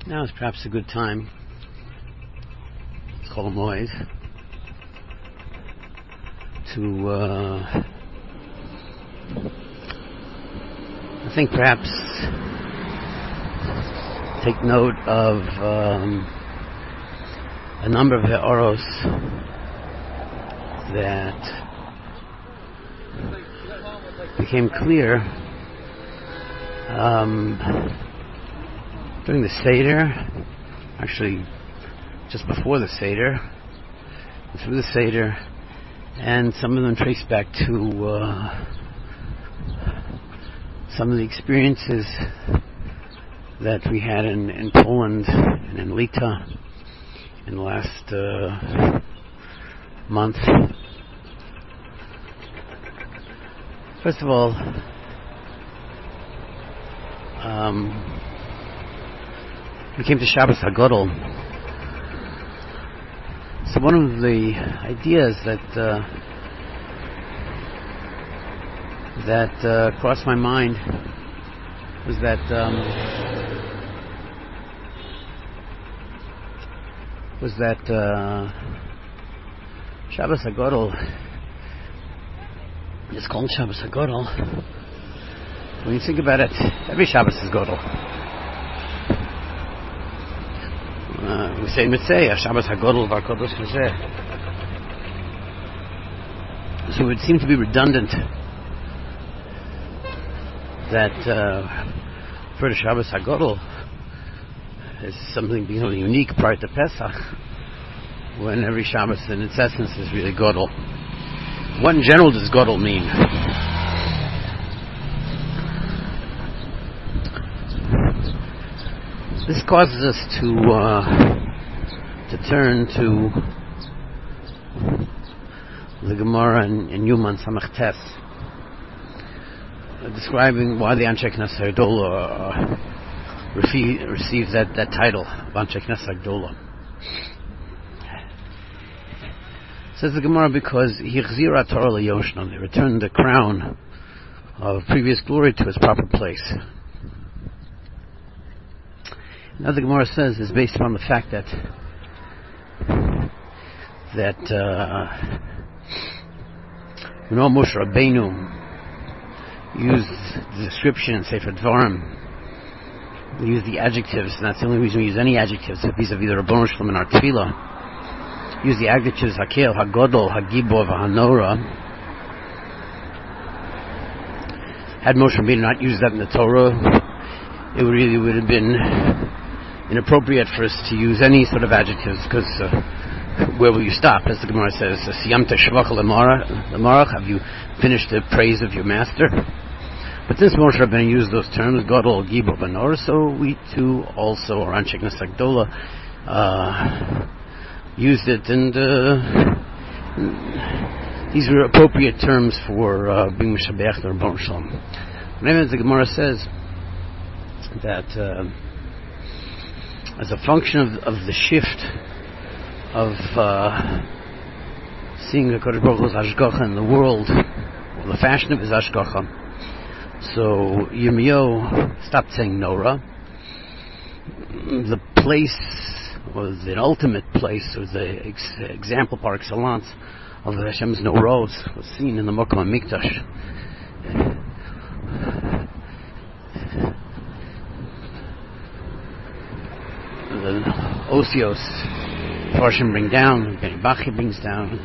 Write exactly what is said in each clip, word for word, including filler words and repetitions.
Now is perhaps a good time, Chol Hamoed, to uh, I think perhaps take note of um, a number of Ha'aros that became clear um, during the Seder, actually just before the Seder, through the Seder, and some of them trace back to uh, some of the experiences that we had in, in Poland and in Lita in the last uh, month. First of all, um, we came to Shabbos HaGadol. So one of the ideas that uh, that uh, crossed my mind was that um, was that uh, Shabbos HaGadol is called Shabbos HaGadol. When you think about it, every Shabbos is Gadol. Uh, we say Mitzvah, Shabbos HaGadol v'Kodesh Hazeh. So it would seem to be redundant that uh, for the Shabbos HaGadol is something being something unique prior to Pesach, when every Shabbos in its essence is really Gadol. What in general does Gadol mean? This causes us to uh, to turn to the Gemara in, in Yuman Samach Tes, uh, describing why the Anshe Knesset Agdola uh, receive, received that, that title, Anshe Knesset Agdola. Says the Gemara, because he chzira Torah leyoshno, they returned the crown of previous glory to its proper place. Now the Gemara says is based upon the fact that that uh, you know, Moshe Rabbeinu used the description in Sefer Dvarim. We use the adjectives, and that's the only reason we use any adjectives vis-a-vis the Rabbanu Shalom in our Tefillah. Use the adjectives Hakel, Hagodol, Hagibor, Hanora. Had Moshe Rabbeinu not used that in the Torah, it really would have been inappropriate for us to use any sort of adjectives, because uh, where will you stop? As the Gemara says, Siyamta Shvach L'Marach, have you finished the praise of your master? But since Moshe Rabbeinu used those terms, Gadol, Gibor, Banor, so we too also, or Anshe Knesset Agdola, uh used it, and uh, these were appropriate terms for uh, being Mishabech the Rabbanu Shalom. Whenever the Gemara says that uh, as a function of, of the shift of uh, seeing the Kodesh Baruch Hu's Hashgacha in the world, or the fashion of his Hashgacha, so Yirmiyahu stopped saying Nora. The place was the ultimate place, was the ex- example par excellence of Hashem's Noros, was seen in the Mokom HaMikdash. The Osios, Farshim bring down, Beni Bachi brings down,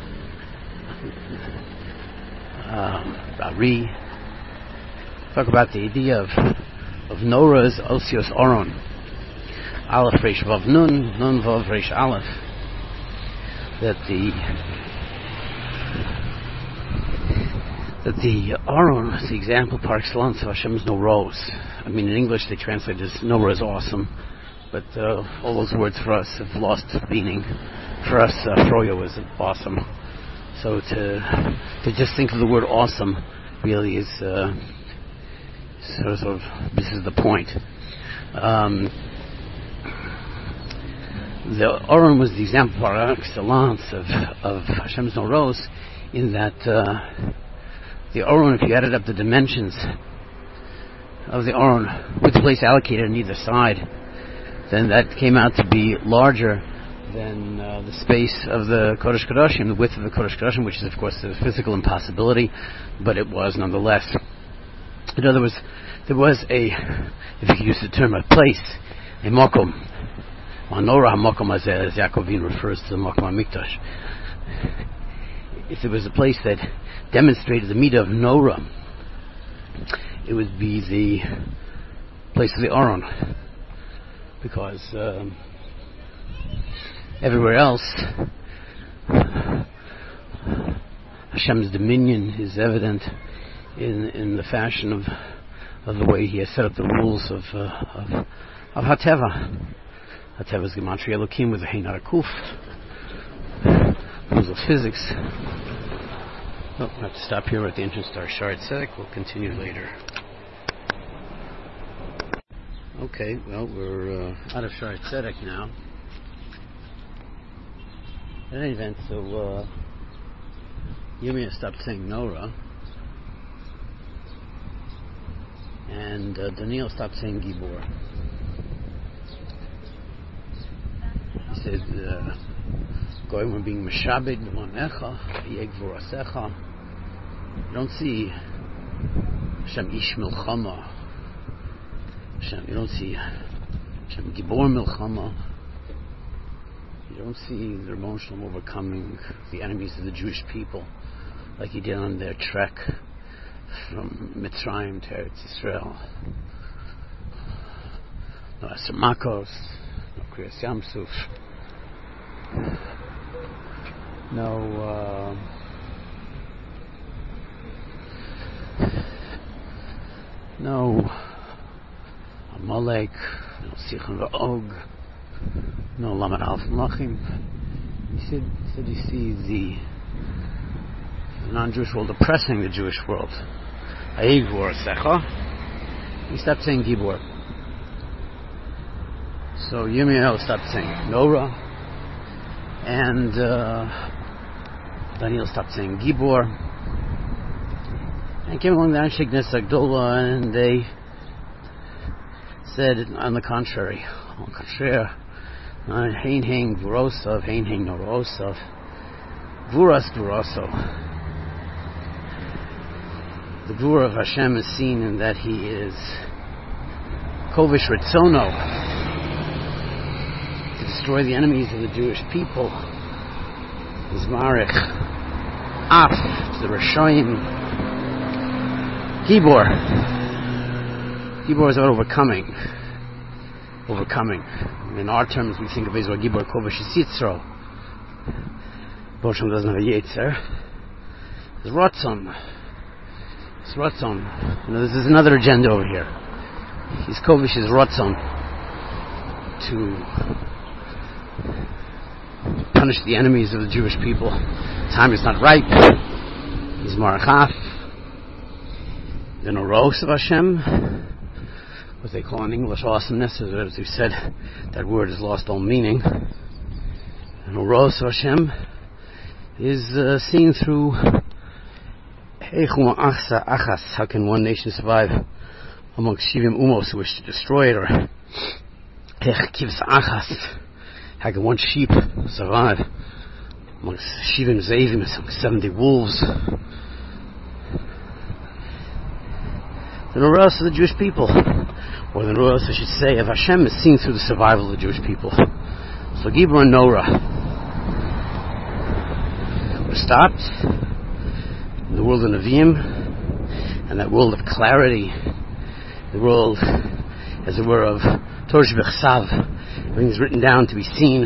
um, Bari. Talk about the idea of of Nora's Osios Oron. Aleph Reish Vav Nun, Nun Vav Reish Aleph. That the that the Aron is the example par excellence of Hashem's Noros. I mean, in English they translate as Nora is awesome, but uh, all those words for us have lost meaning. For us, uh, Froyo is awesome. So to to just think of the word awesome really is uh, sort of this is the point. Um, The Oren was the example par excellence of, of Hashem's Noros, in that uh, the Oren, if you added up the dimensions of the Oren, with the place allocated on either side, then that came out to be larger than uh, the space of the Kodesh Kodashim, the width of the Kodesh Kodashim, which is of course a physical impossibility, but it was nonetheless. In other words, there was a, if you could use the term, a place, a mokom. Manora HaMokom, as Yaakovin refers to the Mokom HaMikdash. If there was a place that demonstrated the midah of Nora, it would be the place of the Aron, because um, everywhere else Hashem's dominion is evident in in the fashion of of the way He has set up the rules of uh, of, of Hateva. Hateva's gematria Elokim with a Hein Arakuf, rules of physics. Oh, I have to stop here at the entrance to our Shaarei Tzedek. We'll continue later. Okay, well, we're uh, out of Shaarei Tzedek now. In any event, so uh, Yirmiyah stopped saying Nora, and uh, Daniel stopped saying Gibor. He said, uh, going from being Meshabed Monecha, Yeg Vorasecha. You don't see Hashem Ish Milchama. Hashem, you don't see Hashem Gibor Milchama. You don't see the Rebbeinu Shalom overcoming the enemies of the Jewish people like He did on their trek from Mitzrayim to Eretz Yisrael. No Aser Makos, no Kriyas Yamsuf, no uh, no Amalek, no Sichon V'og, no Lamed Alf Malachim. He said, he said, you see the, the non-Jewish world oppressing the Jewish world. Ha'igvor Secha. He stopped saying Gibor. So Yirmiyahu stopped saying Nora, and uh, Daniel stopped saying Gibor. And came along the Anshe Knesset Agdola, and they said, on the contrary, on contrary, Hein Hein Gvurosov, Hein Hein Norosov, Gvuras Gvurosov. The Gvura of Hashem is seen in that He is Kovish Ritzono, to destroy the enemies of the Jewish people. Zmarich Af, to the Rishoyim. Gibor. Gibor is about overcoming. Overcoming. In our terms, we think of Israel Gibor Kovish Yitzro. Bosham doesn't have a Yetzer. It's Ratzon. It's Ratzon. You know, this is another agenda over here. He's Kovish is Ratzon to punish the enemies of the Jewish people. Time is not ripe. He's Marachaf. The Noros of Hashem, what they call in English awesomeness, as we said, that word has lost all meaning. The Noros of Hashem is uh, seen through how can one nation survive amongst Shivim Umos who wish to destroy it, or how can one sheep survive amongst Shivim Zevim, seventy wolves. The Noros of the Jewish people, or the Noros, I should say, of Hashem is seen through the survival of the Jewish people. So Gibor and Nora were stopped in the world of Nevi'im, and that world of clarity, the world, as it were, of Torah B'chsav, everything's written down to be seen.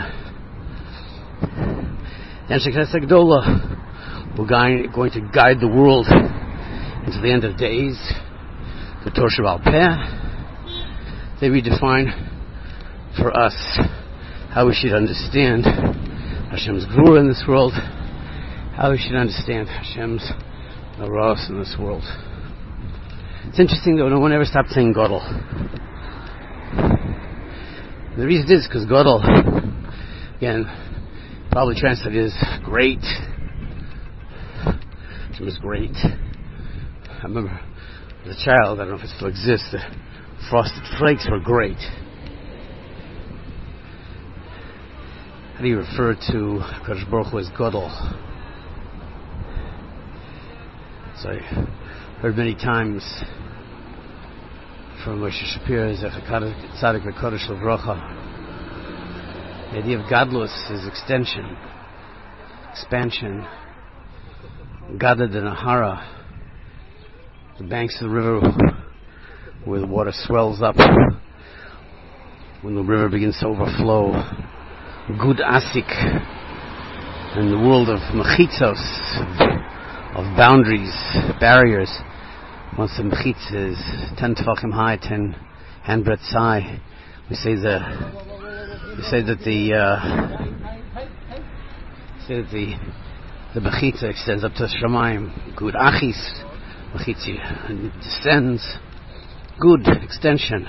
And Anshe Knesset Agdola were going to guide the world into the end of days. The Torah Sheba'al Peh, they redefine for us how we should understand Hashem's Gvura in this world, how we should understand Hashem's Noros in this world. It's interesting though, no one ever stopped saying Godel. And the reason is because Godel, again, probably translated as great. It was great. I remember as a child, I don't know if it still exists, the frosted flakes were great. How do you refer to Kadosh Baruch Hu as Gadol? So I heard many times from Moshe Shapiro, Zecher Tzadik V'Kodesh L'Vrocha, the idea of Gadlus is extension, expansion. Gada de Nahara, the banks of the river where the water swells up when the river begins to overflow. Gud Asik, and the world of mechitzos, of, of boundaries, barriers. Once the mechitz is ten tefachim high, ten handbreadths high, we say the we say that the uh, say that the the mechitza extends up to Shamayim. Gud Achis, mechitzi, and it descends. Good extension.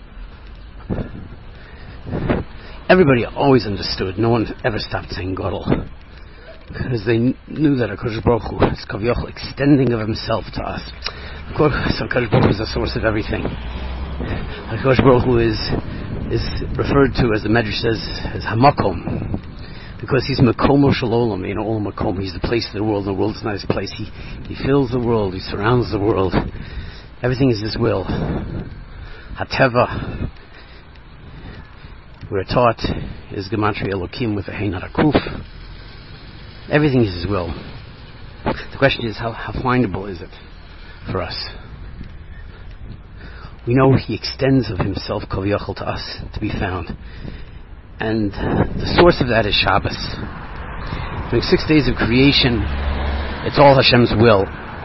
Everybody always understood. No one ever stopped saying Gadol, because they kn- knew that HaKadosh Baruch Hu is Kavyochel, extending of Himself to us. Of course, so HaKadosh Baruch Hu is the source of everything. HaKadosh Baruch Hu is is referred to, as the Medrash says, as Hamakom, because He's Makomo Shalolam, you know, all Makom. He's the place of the world. The world is not His place. He He fills the world. He surrounds the world. Everything is His will. Hateva, we're taught, is Gematria Elokim with a Hein Harakuf. Everything is His will. The question is, how, how findable is it for us? We know He extends of Himself, Kol Yochel, to us, to be found. And the source of that is Shabbos. During six days of creation, it's all Hashem's will.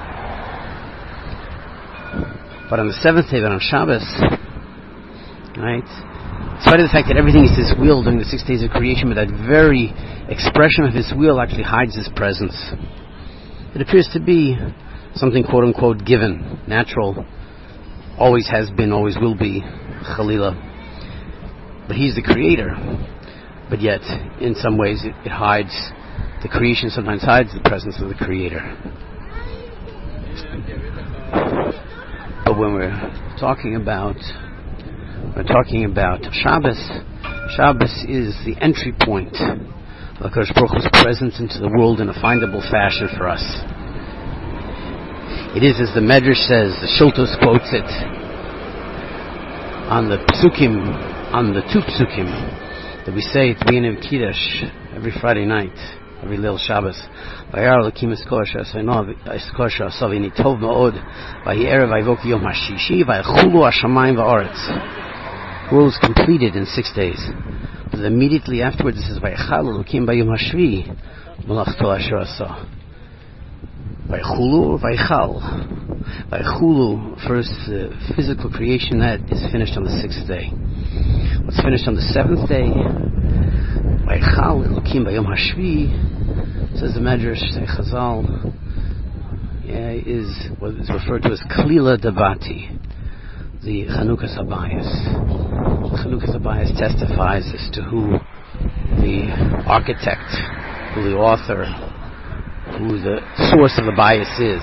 But on the seventh day, but on Shabbos, right? In spite of the fact that everything is His will during the six days of creation, but that very expression of His will actually hides His presence. It appears to be something quote-unquote given, natural, always has been, always will be, Chalila. But He's the Creator. But yet, in some ways, it, it hides, the creation sometimes hides the presence of the Creator. But when we're talking about We're talking about Shabbos. Shabbos is the entry point of HaKadosh Baruch Hu's presence into the world in a findable fashion for us. It is, as the Medrash says, the Shultos quotes it, on the Psukim, on the two Psukim, that we say at the beginning of Kiddush every Friday night, every little Shabbos. Vayar Elokim es kol asher asav v'hini tov ma'od v'ye'erev v'yivok yom hashishi v'yechulu hashamayim v'aretz. The world is completed in six days. But immediately afterwards it says, Vayechal Elokim b'yom hashvi malachto asher asa. Vayechulu, Vayechal. Vayechulu, first uh, physical creation, that is finished on the sixth day. What's finished on the seventh day? Vayechal Elokim b'yom hashvi, says the Medrash, say Chazal, yeah, is what is referred to as Klila Dabati, the Chanukas Habayis. Chanukas Habayis testifies as to who the architect, who the author, who the source of the bias is.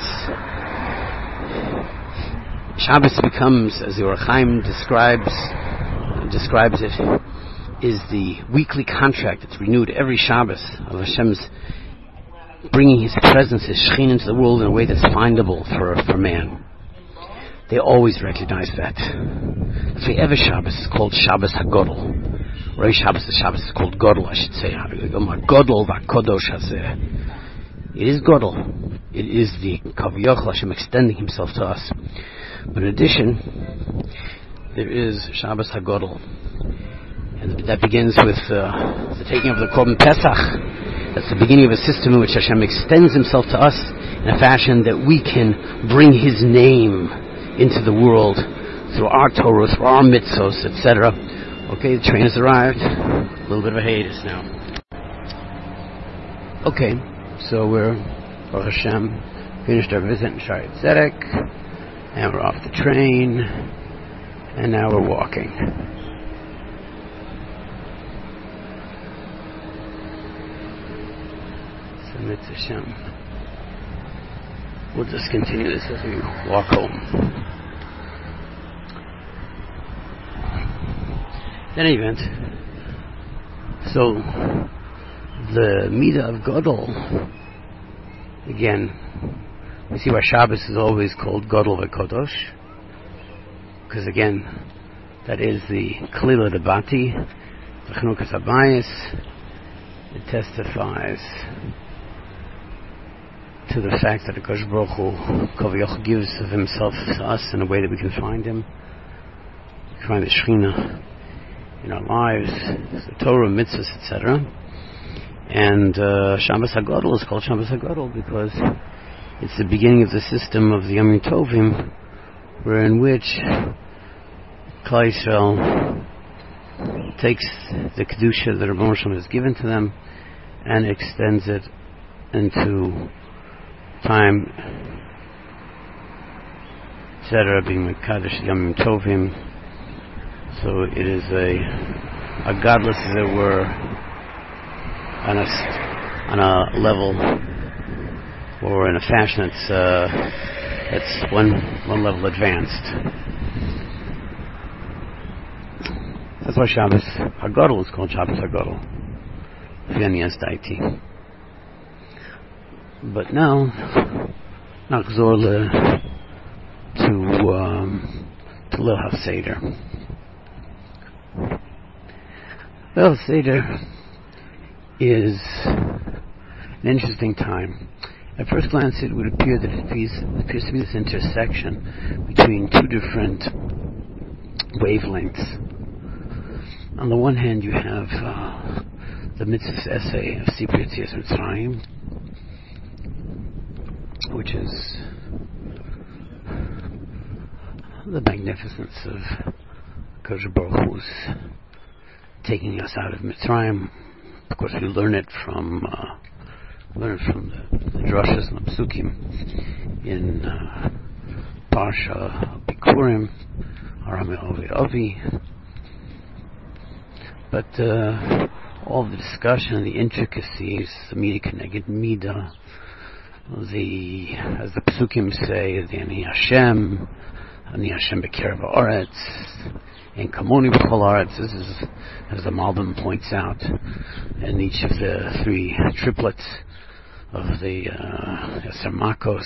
Shabbos becomes, as the Or Chaim describes, describes it, is the weekly contract that's renewed every Shabbos of Hashem's bringing His presence, His Shekhinah into the world in a way that's findable for for man. They always recognize that. That's why every Shabbos is called Shabbos HaGodol. Rosh Shabbos, the Shabbos is called Godol, I should say. Godol v'Kodosh hazeh. It is Godol. It is the Kavyochel, Hashem extending Himself to us. But in addition, there is Shabbos HaGodol. And that begins with uh, the taking of the Korban Pesach. That's the beginning of a system in which Hashem extends Himself to us in a fashion that we can bring His name into the world through our Torah, through our mitzvos, et cetera. Okay, the train has arrived. A little bit of a hiatus now. Okay, so we're, Baruch Hashem, finished our visit in Shaare Zedek, and we're off the train, and now we're walking. So Mitzvah Hashem. We'll just continue this as we walk home. In any event, so the Midah of Gadol, again, we see why Shabbos is always called Gadol v'Kodosh, because again, that is the Kalila Debati, the Chanukas Habayis. It testifies to the fact that the Kodesh Baruch Hu Kaviyach gives of himself to us in a way that we can find him. We can find the Shekhinah in our lives, the Torah, mitzvahs, et cetera. And uh, Shabbos HaGadol is called Shabbos HaGadol because it's the beginning of the system of the Yom Tovim, where in which Klal Yisrael takes the Kedusha that Rebbeinu Shalom has given to them and extends it into time, et cetera, being Mekadosh Yom Tovim. So it is a a godless, as it were, on a, on a level or in a fashion that's uh, that's one one level advanced. That's why Shabbos HaGadol is called Shabbos HaGadol. V'yanias daiti. But now, nachzor le to um, to Leil HaSeder. Leil HaSeder is an interesting time. At first glance, it would appear that it appears, it appears to be this intersection between two different wavelengths. On the one hand, you have uh, the mitzvah's essay of Sipur Yetzias Mitzrayim, which is the magnificence of Kodesh Baruch Hu's taking us out of Mitzrayim. Of course, we learn it from uh, learn it from the, the drashas and the psukim in uh, Parsha Bikurim, Aram Ovid Avi. But uh, all the discussion and the intricacies, the Midah Keneged Midah, the, as the Psukim say, the Ani Hashem, Ani Hashem B'Kerev Haaretz, and Kamoni B'Chol Haaretz. This is, as the Malbim points out, in each of the three triplets of the Yasser Makos.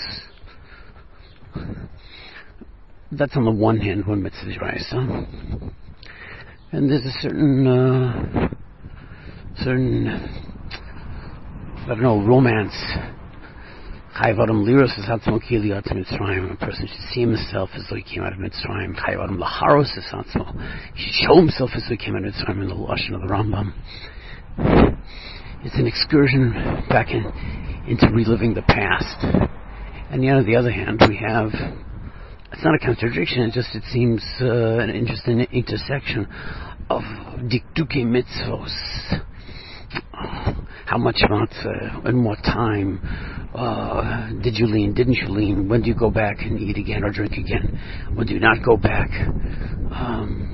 That's on the one hand, one mitzvah d'oraisa. And there's a certain, uh, certain, I don't know, romance. Chayv Adam Liros is Hatzmo Ki Yatz Mitzrayim. A person should see himself as though he came out of Mitzrayim. Chayv Adam Laharos is Hatzmo. He should show himself as though he came out of Mitzrayim in the Lashon of the Rambam. It's an excursion back in, into reliving the past. And yet, on the other hand, we have, it's not a contradiction, it just, it seems uh, an interesting intersection of dikduke mitzvos. How much matzah, in what time, uh, did you lean, didn't you lean, when do you go back and eat again or drink again, when do you not go back? Um,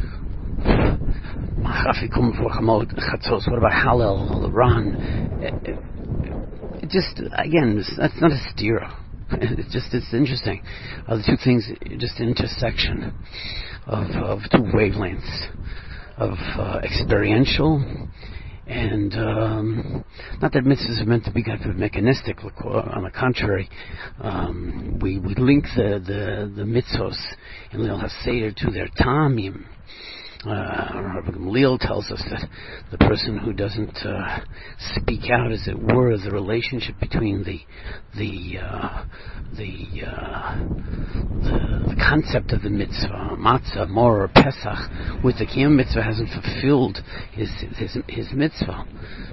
what about Hallel, the Ran? It, it just, again, that's not a stira. It's just, it's interesting. Uh, the two things, just an intersection of, of two wavelengths of uh, experiential and um, not that mitzvahs are meant to be kind of mechanistic. On the contrary, um, we we link the the, the mitzvos in Leil HaSeder to their tamim. Uh, Rabbi Gamliel tells us that the person who doesn't uh, speak out, as it were, the relationship between the the uh, the, uh, the the concept of the mitzvah, matzah, mor, or pesach, with the kiyum mitzvah hasn't fulfilled his his his mitzvah.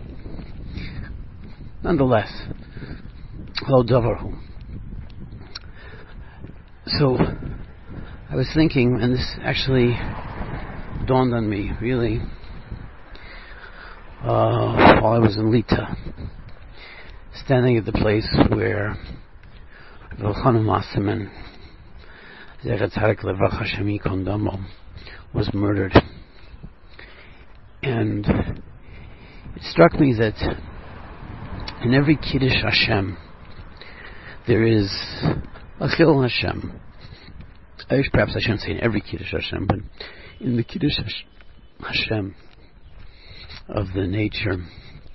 Nonetheless, lo davarhu. So I was thinking, and this actually dawned on me, really, uh, while I was in Lita, standing at the place where Elchanan Wasserman, Zecher Tzadik Levracha Hashem Yikon Damo, was murdered. And it struck me that in every Kiddush Hashem there is a Chil Hashem. Perhaps I shouldn't say in every Kiddush Hashem, but in the Kiddush Hashem of the nature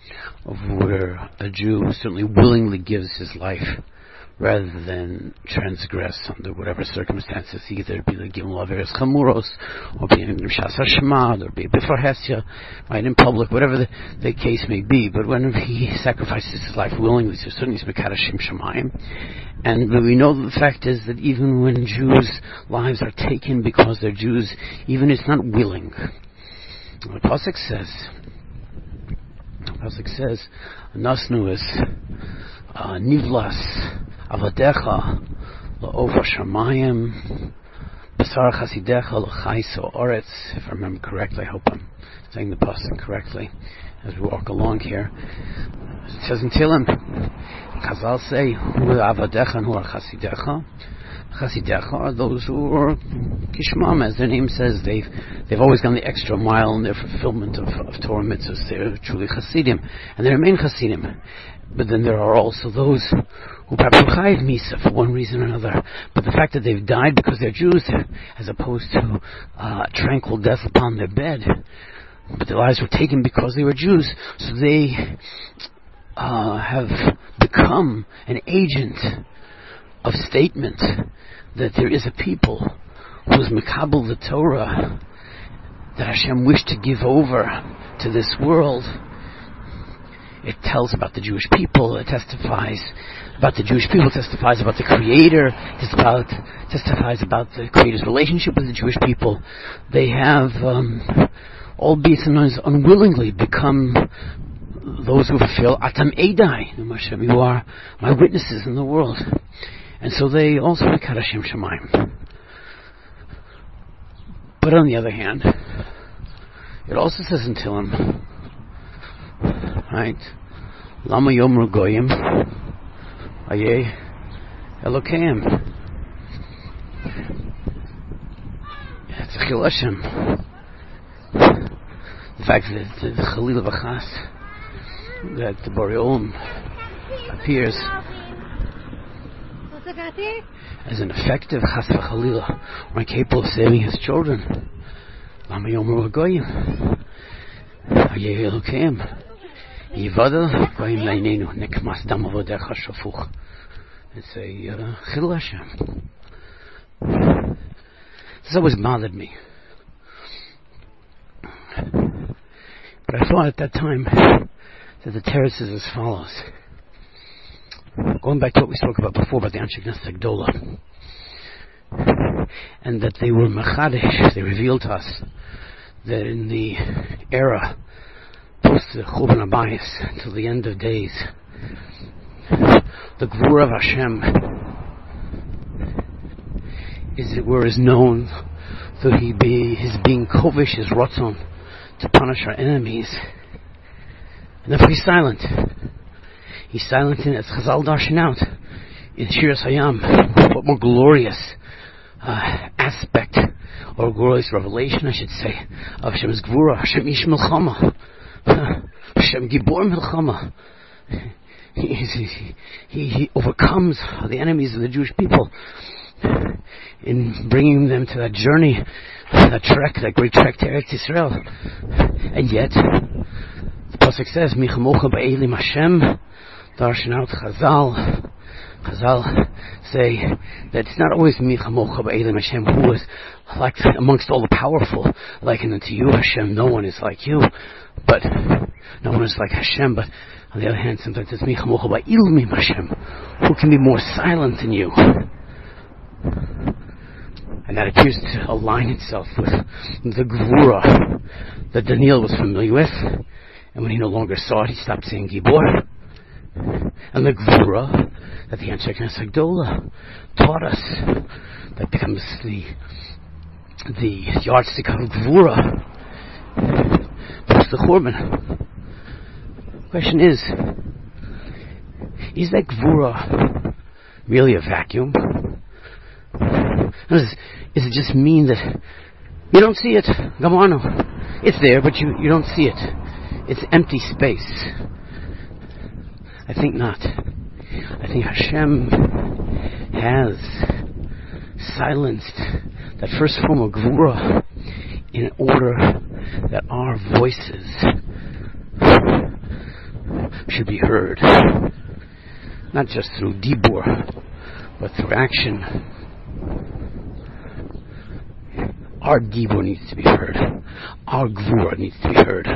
of where a Jew certainly willingly gives his life rather than transgress under whatever circumstances, either be the Gimel Averes Chamuros, or be in Shas Hashmad, or be before Hesya, right, in public, whatever the, the case may be. But when he sacrifices his life willingly, so certainly he's Mekadashim Shemayim. And we know that the fact is that even when Jews' lives are taken because they're Jews, even it's not willing. The Pasuk says, the Pasuk says, Nasnu is uh, Nivlas Avadecha La'ova Shamayim Basar Chasidecha L'chaiso Oretz. If I remember correctly, I hope I'm saying the Pasuk correctly as we walk along here. It says in Tehillim, Chazal say, Hu Avadecha and Hu Chasidecha. Chasidecha are those who are Kishmam, as their name says. They've they've always gone the extra mile in their fulfillment of, of Torah mitzvahs. They're truly Chasidim, and they remain Chasidim. But then there are also those who perhaps are chayiv misa for one reason or another. But the fact that they've died because they're Jews, as opposed to uh, tranquil death upon their bed, but their lives were taken because they were Jews, so they uh, have become an agent of statement that there is a people who is Mekabel the Torah that Hashem wished to give over to this world. It tells about the Jewish people. It testifies about the Jewish people. It testifies about the Creator. It about, testifies about the Creator's relationship with the Jewish people. They have, um, albeit sometimes unwillingly, become those who fulfill Atam Eidai. You are my witnesses in the world. And so they also Mekadashim Shemayim. But on the other hand, it also says in Tehillim, right? Lama Yomru Goyim Aye Elokeim. It's a Chil Hashem. The fact that the Chalil V'chas, that the Borei Olam appears as an effective Chas V'Chalila, or capable of saving his children. Lama Yomru Goyim Aye Elokeim. It's a uh, Chil Hashem. This always bothered me. But I thought at that time that the teretz is as follows. Going back to what we spoke about before about the Anshe Knesset Gdola, and that they were Machadish, they revealed to us that in the era post the Churban Abayis until the end of days, the Gvura of Hashem, as it were, is known through he be, his being kovish, his rotzon, to punish our enemies. And therefore he's silent. He's silent in, as Chazal darshan out in Shiras Hayam, what more glorious uh, aspect, or glorious revelation, I should say, of Hashem's Gvura, Hashem Ish Milchama. Hashem Gibor Milchama. He, he, he, he overcomes the enemies of the Jewish people in bringing them to that journey, that trek, that great trek to Eretz Yisrael. And yet, the Pasuk says, Michamocha ba'elim Hashem, darshan out Chazal. Chazal say that it's not always Michamocha ba'elim Hashem, who is like amongst all the powerful, likened unto you, Hashem. No one is like you. But no one is like Hashem. But on the other hand, sometimes it's Michamocha ba'ilmim Hashem, who can be more silent than you. And that appears to align itself with the Gvura that Daniel was familiar with. And when he no longer saw it, he stopped saying Gibor. And the Gvura that the Anshe Knesset Gdola taught us, that becomes the the yardstick of Gvura post the Churban. The question is, is that Gvura really a vacuum? Does it just mean that you don't see it? Gamano. It's there, but you, you don't see it. It's empty space. I think not. I think Hashem has silenced that first form of Gvura in order that our voices should be heard, not just through dibur, but through action. Our dibur needs to be heard. Our gvura needs to be heard.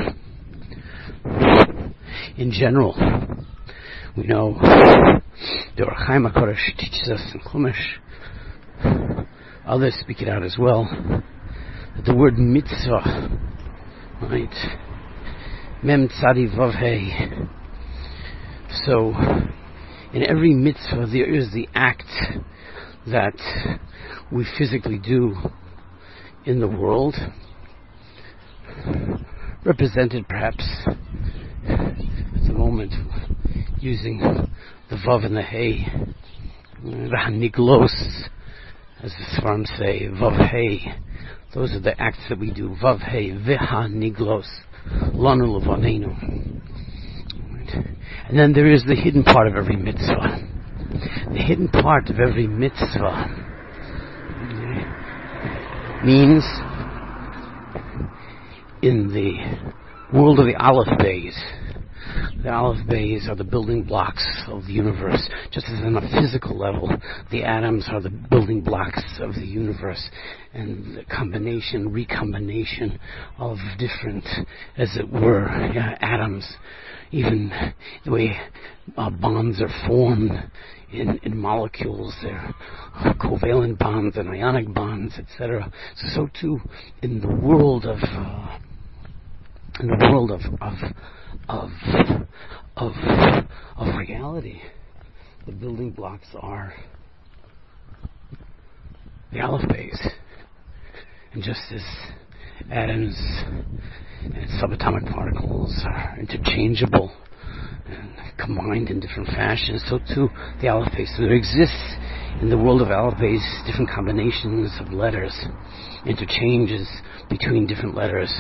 In general, we know the Or Chaim HaKadosh teaches us in Chumash, others speak it out as well, that the word mitzvah, right, mem tzadi vav hey. So, in every mitzvah there is the act that we physically do in the world, represented perhaps at the moment using the vav and the hey, v'haniglos, as the Sfarim say, vav hey. Those are the acts that we do. Vav hey, v'haniglos, lanu levanenu. And then there is the hidden part of every mitzvah. The hidden part of every mitzvah means, in the world of the Aleph Bays, the Aleph Bays are the building blocks of the universe. Just as on a physical level, the atoms are the building blocks of the universe, and the combination, recombination of different, as it were, yeah, atoms. Even the way uh, bonds are formed in, in molecules, they're uh, covalent bonds and ionic bonds, et cetera. So, so too in the world of uh, in the world of of of of of reality, the building blocks are the Aleph Bays, and just as atoms and subatomic particles are interchangeable and combined in different fashions, so too the Aleph Bays. So there exists in the world of Aleph Bays different combinations of letters, interchanges between different letters.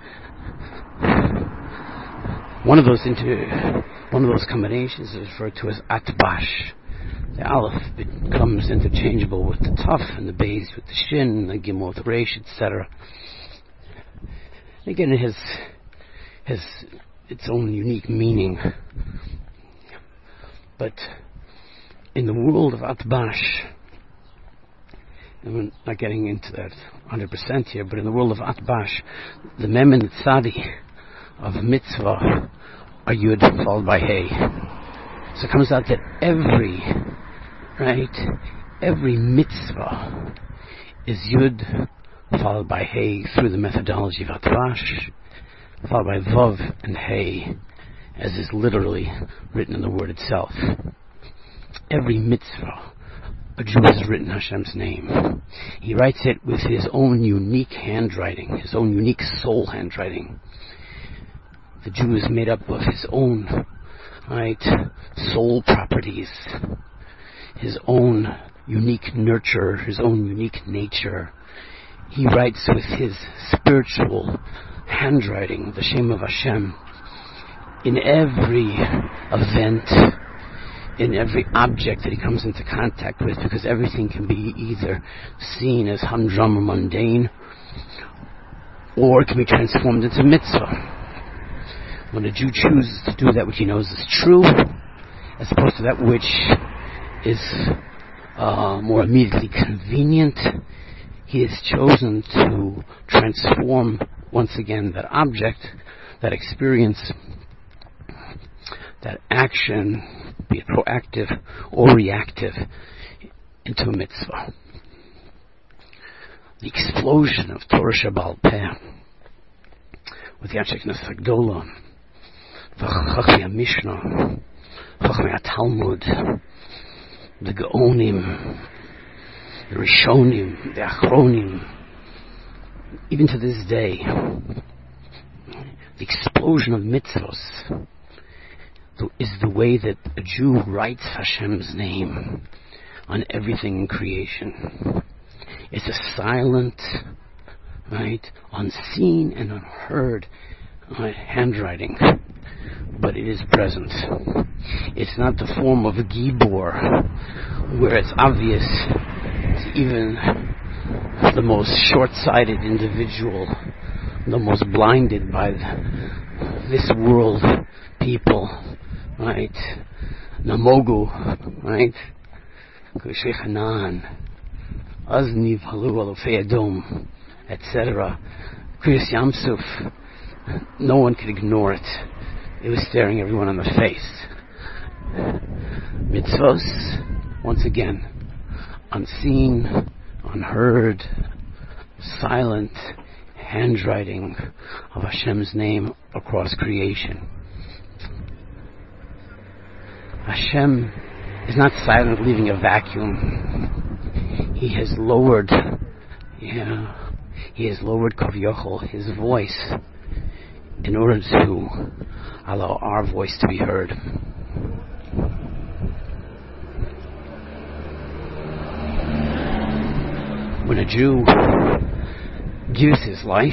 One of those inter, one of those combinations is referred to as atbash. The Aleph becomes interchangeable with the Taf, and the Bays with the Shin, and the Gimel with the Resh, et cetera. Again, it has, has its own unique meaning. But in the world of Atbash, and we're not getting into that one hundred percent here, but in the world of Atbash, the Mem and the Tzadi of mitzvah are Yud followed by Hey. So it comes out that every, right, every mitzvah is Yud followed by Hey through the methodology of Atbash, followed by Vav and Hey, as is literally written in the word itself. Every mitzvah, a Jew has written Hashem's name. He writes it with his own unique handwriting, his own unique soul handwriting. The Jew is made up of his own, right, soul properties, his own unique nurture, his own unique nature. He writes with his spiritual handwriting, the Shem of Hashem, in every event, in every object that he comes into contact with, because everything can be either seen as humdrum or mundane, or it can be transformed into mitzvah. When a Jew chooses to do that which he knows is true, as opposed to that which is uh, more immediately convenient, he has chosen to transform once again that object, that experience, that action, be it proactive or reactive, into a mitzvah. The explosion of Torah Shebaal Peh with the Anshe Knesset Hagdola, Chachmei HaMishnah, Chachmei HaTalmud, the Gaonim, the Rishonim, the Achronim, even to this day, the explosion of mitzvos is the way that a Jew writes Hashem's name on everything in creation. It's a silent, right, unseen and unheard right, handwriting, but it is present. It's not the form of a gibor, where it's obvious to even the most short-sighted individual, the most blinded by this world people, right? Namogu, right? Kushei Hanan, Azniv Halu Alufei Adom, et cetera. Kriyas Yamsuf, no one could ignore it. It was staring everyone on the face. Mitzvos, once again, unseen, unheard, silent handwriting of Hashem's name across creation. Hashem is not silent, leaving a vacuum. He has lowered, yeah, he has lowered Kavyochel, his voice, in order to allow our voice to be heard. When a Jew gives his life,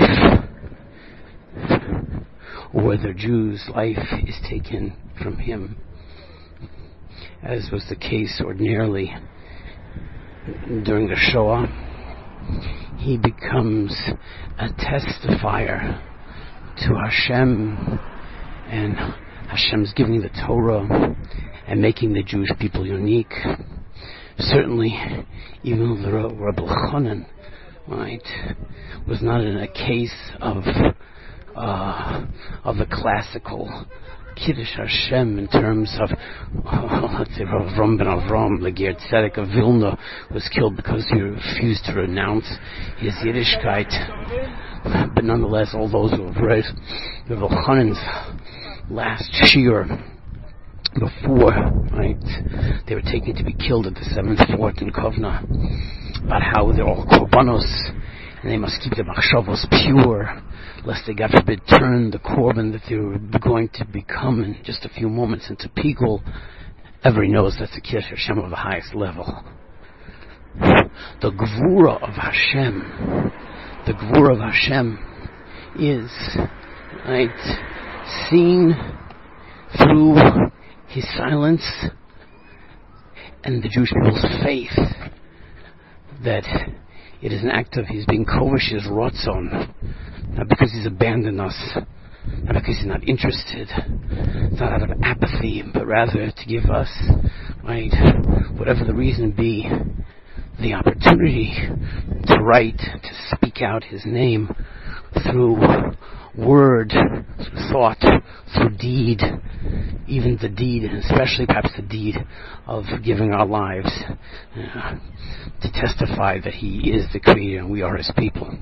or whether a Jew's life is taken from him, as was the case ordinarily during the Shoah, he becomes a testifier to Hashem and Hashem's giving the Torah and making the Jewish people unique. Certainly, even the Rabbi Elchanan, right, was not in a case of uh, of the classical Kiddush Hashem in terms of, uh, let's say, Rav Avram ben Avram, the Ger Tzedek of Vilna, was killed because he refused to renounce his Yiddishkeit. But nonetheless, all those who have read Rav Elchanan's last shiur before, right, they were taken to be killed at the seventh fort in Kovna, about how they're all korbanos, and they must keep their machshavos pure, lest they, God forbid, turn the korban that they were going to become in just a few moments into pigul. Everybody knows that's the Kiddush Hashem of the highest level. The Gvura of Hashem, the Gvura of Hashem is, right, seen through his silence and the Jewish people's faith that it is an act of his being kovish his rotzon, not because he's abandoned us, not because he's not interested. It's not out of apathy, but rather to give us, right, whatever the reason be, the opportunity to write, to speak out his name through word, through thought, through deed, even the deed, and especially perhaps the deed of giving our lives uh, to testify that he is the Creator and we are his people.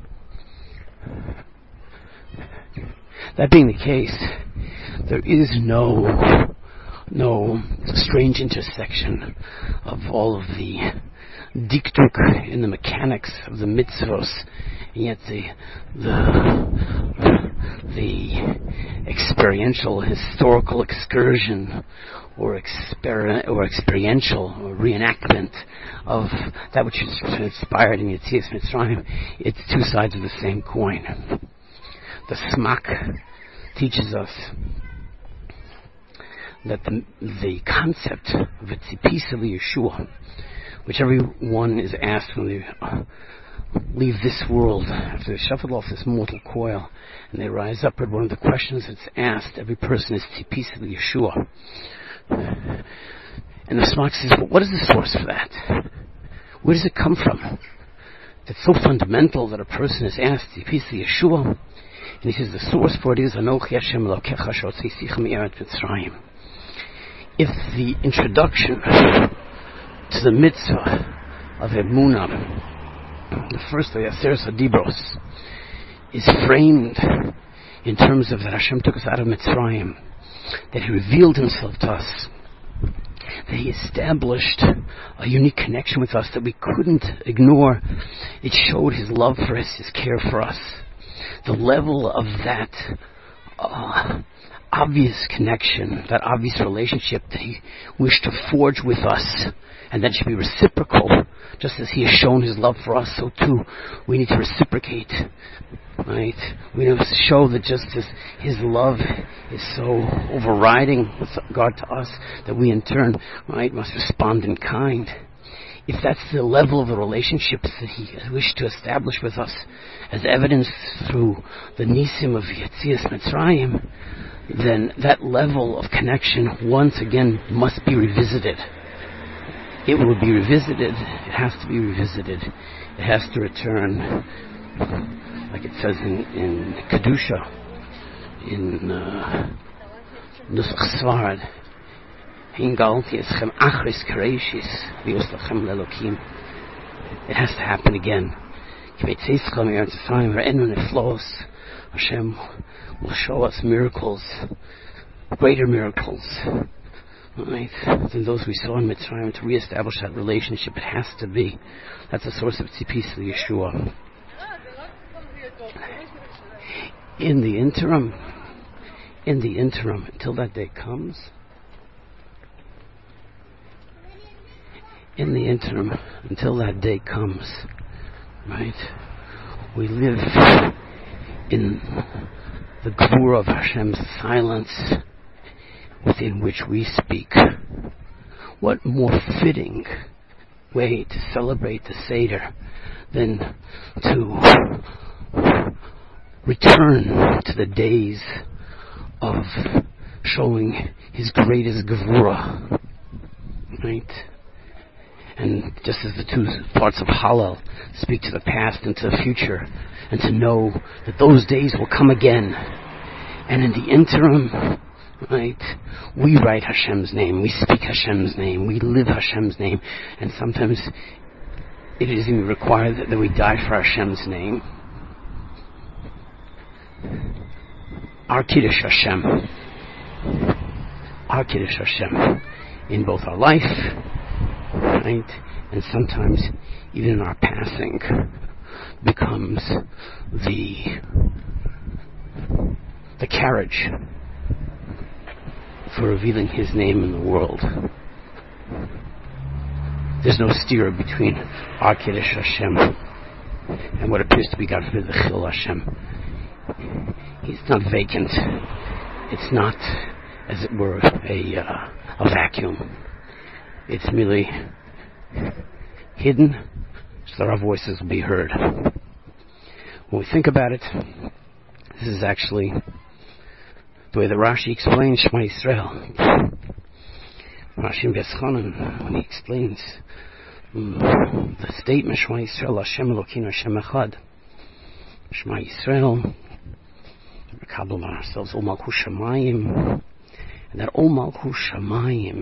That being the case, there is no no strange intersection of all of the dikduk in the mechanics of the mitzvos, and yet the the the experiential historical excursion or exper- or experiential or reenactment of that which is inspired in Yetzias Mitzrayim. It's two sides of the same coin. The Smak teaches us that the, the concept of a tzipisa Yeshua, which everyone is asked when they uh, leave this world, after they shuffle off this mortal coil, and they rise upward, one of the questions that's asked every person is tzipisa Yeshua. And the Smak says, well, what is the source for that? Where does it come from? It's so fundamental that a person is asked tzipisa Yeshua. And he says the source for it is Anochi Hashem Elokecha Shotziich Me'eretz Mitzrayim. If the introduction to the mitzvah of Emunah, the first of the Aseret HaDibros, is framed in terms of that Hashem took us out of Mitzrayim, that he revealed himself to us, that he established a unique connection with us that we couldn't ignore. It showed his love for us, his care for us. The level of that uh, obvious connection, that obvious relationship that he wished to forge with us, and that should be reciprocal. Just as he has shown his love for us, so too we need to reciprocate. Right? We need to show that just as his love is so overriding with regard to us, that we in turn, right, must respond in kind. If that's the level of the relationships that he wished to establish with us, as evidenced through the Nisim of Yetzias Mitzrayim, then that level of connection once again must be revisited. It will be revisited. It has to be revisited. It has to return, like it says in, in Kedusha, in Nusach Svarad, it has to happen again. Hashem will show us miracles, greater miracles, right, than those we saw in Mitzrayim. To reestablish that relationship, it has to be. That's a source of tzipis to Yeshua. In the interim, in the interim, until that day comes, in the interim, until that day comes, right, we live in the gvura of Hashem's silence within which we speak. What more fitting way to celebrate the Seder than to return to the days of showing His greatest gvura, right? And just as the two parts of Hallel speak to the past and to the future, and to know that those days will come again. And in the interim, right, we write Hashem's name, we speak Hashem's name, we live Hashem's name, and sometimes it is even required that, that we die for Hashem's name. Our Kiddush Hashem, our Kiddush Hashem, in both our life, right, and sometimes even in our passing, becomes the the carriage for revealing His name in the world. There's no steer between our Kiddush Hashem and what appears to be, God forbid, the Chil Hashem. He's not vacant. It's not, as it were, a uh, a vacuum. It's merely hidden so that our voices will be heard. When we think about it, this is actually the way that Rashi explains Shema Yisrael. Rashi in Beschanan, when he explains um, the statement Shema Yisrael, Hashem Elokeinu Hashem Echad. Shema Yisrael, we're kabbalah on ourselves, O Malchus Shamayim, and that O Malchus Shamayim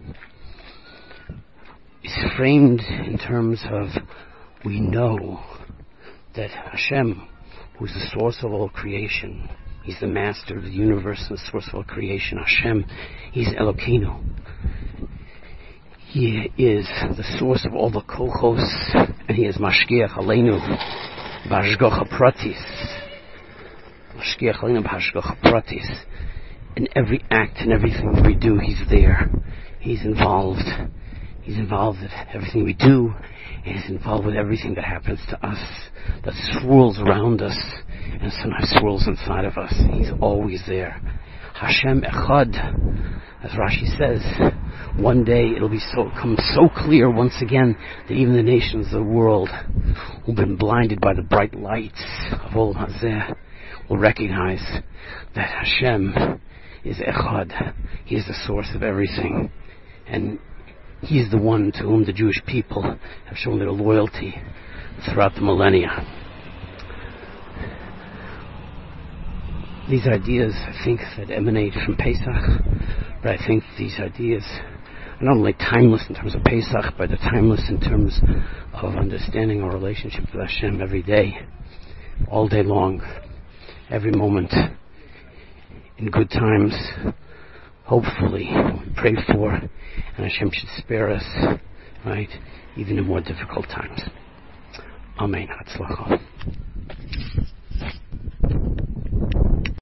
is framed in terms of, we know that Hashem, who's the source of all creation, He's the master of the universe and the source of all creation. Hashem, He's Elokeinu. He is the source of all the kochos, and He is Mashgiach Aleinu B'Hashgacha Pratis. Mashgiach Aleinu B'Hashgacha Pratis. In every act and everything that we do, He's there. He's involved. He's involved in everything we do. He's involved with everything that happens to us, that swirls around us, and sometimes swirls inside of us. He's always there. Hashem Echad, as Rashi says, one day it'll be so come so clear once again that even the nations of the world who've been blinded by the bright lights of Olam Hazeh will recognize that Hashem is Echad. He is the source of everything, and He is the one to whom the Jewish people have shown their loyalty throughout the millennia. These ideas, I think, that emanate from Pesach, but I think these ideas are not only timeless in terms of Pesach, but they're timeless in terms of understanding our relationship with Hashem every day, all day long, every moment, in good times. Hopefully, we pray for, and Hashem should spare us, right, even in more difficult times. Amen. Hatzlacha.